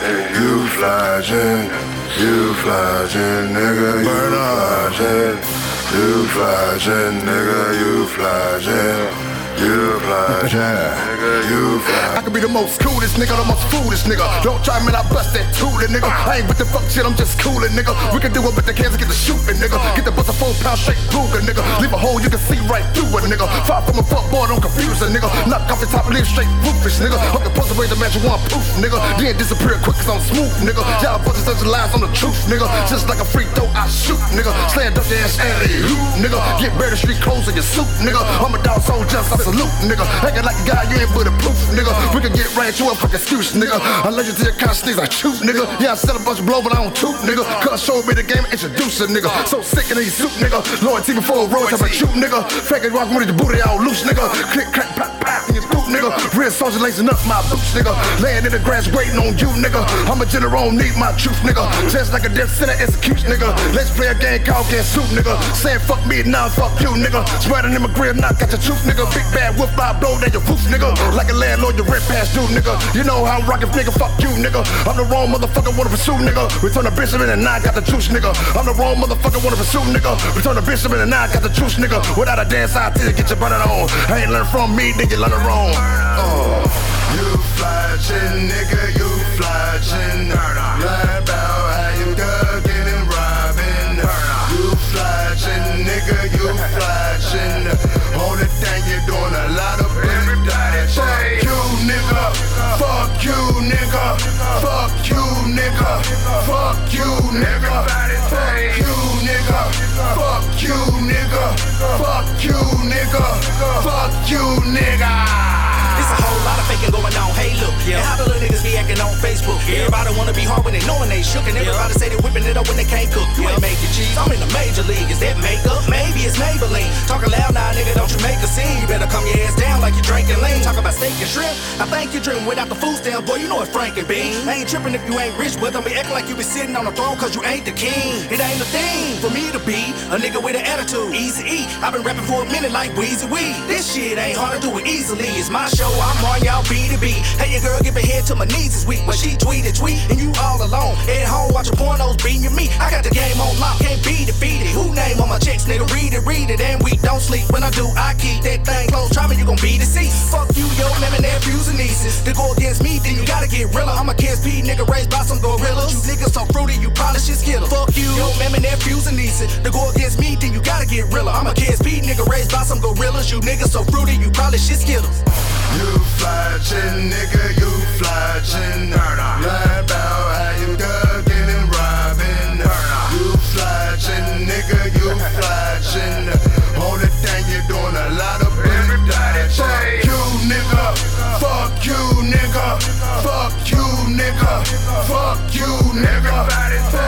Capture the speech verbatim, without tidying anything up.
You flashing, you flashing, nigga, you flashing. You flashing, nigga, you flashing. You flashing, nigga, you flashing. I could be the most coolest nigga, the most foolish nigga. Don't try me, I bust that tooling, nigga. I ain't with the fuck shit, I'm just coolin', nigga. We can do it with the cans and get the shooting, nigga. Get the bust a four pound straight Ruger, nigga. Leave a hole you can see right through it, nigga. Far from a fuck boy, don't confuse a nigga. Knock off the top and leave straight roofish, nigga. Hook the puzzle way to match one proof, nigga. Then disappear quick cause I'm smooth, nigga. Y'all buzzing such lies on the truth, nigga. Just like a free throw, I shoot, nigga. Slam up your ass alley, nigga. Get better street clothes in your suit, nigga. I'm a dog, so just I salute, nigga. Acting like a guy, you ain't bulletproof, nigga. We can get right to a fucking excuse, nigga. Unless you to your conscience, I shoot, nigga. Yeah, I sell a bunch of blow, but I don't toot, nigga. Cause show me the game and introduce a nigga. So sick in these suit, nigga. Loyalty before a road, type of shoot, nigga. Fake it, walk with your booty all loose, nigga. Click, crack, pop, pop in your boot, nigga. Real soldier lacing up my boots, nigga. Laying in the grass waiting on you, nigga. I'm a general, need my truth, nigga. Just like a death center executes, nigga. Let's play a game called Get Suit, nigga. Saying fuck me, now fuck you, nigga. Sweating in my grill, knock out your truth, nigga. Big bad wolf, I blow down your roof, nigga. Like a landlord, you rent past due, nigga. You know how I'm rockin', nigga, fuck you, nigga. I'm the wrong motherfucker, wanna pursue, nigga. Return the bishop and now I got the juice, nigga. I'm the wrong motherfucker, wanna pursue, nigga. Return the bishop and now I got the juice, nigga. Without a dance, I tell you, get your butter on. I ain't learned from me, then you learn it wrong. Oh. You flashing, nigga, you flashing. Lie about how you ducking and robbing. You flashing, nigga, you flashing. Only thing you doing a lot of everybody. Fuck you, nigga. Fuck you, nigga. Fuck you, nigga. Fuck you, nigga. Fuck you, nigga. Fuck you, nigga. Fuck you, nigga. Fuck you, nigga. It's a whole lot of faking going on, hey look, yeah. And how the little niggas be acting on Facebook, yeah. Everybody wanna be hard when they knowin' they shook. And everybody yeah. say they whipping it up when they can't cook. You ain't making cheese, I'm in the major league. Is that makeup? Maybe it's Maybelline. Talking loud now, nigga, don't you make a scene. You better calm your ass down like you drinking lean. Talk about steak and shrimp, I think you dream without the food stamp. Boy, you know it's Frank and Bean. I ain't tripping if you ain't rich, but don't be acting like you be sitting on the throne cause you ain't the king. It ain't a thing for me to be a nigga with an attitude. Easy E, I've been rapping for a minute like Weezy Wee. This shit ain't hard to do it easily. It's my show, I'm on y'all B to B. Hey, your girl giving head to my knees this week. But she tweeted, tweet, and you all alone. At home watching pornos, beating your meat. I got the game on lock, can't be defeated. Who name on my checks, nigga? Read it, read it, and we don't sleep. When I do, I keep that thing close. Try me, you gon' be deceased. Fuck you, yo, man, and nephews and nieces. To go against me, then you gotta get realer. I'm a K S P nigga raised by some gorillas. You niggas so fruity, you probably should skittle. Fuck you, yo, man, and nephews and nieces. To go against me, then you gotta get realer. I'm a K S P nigga raised by some gorillas. You niggas so fruity, you probably should skittle. You flashing, nigga, you flashing. Lie about how you ducking and robbing. You flashing, nigga, you flashing. Only thing you doing a lot of everybody. Fuck you, nigga. Fuck you, nigga. Fuck you, nigga. Fuck you, nigga.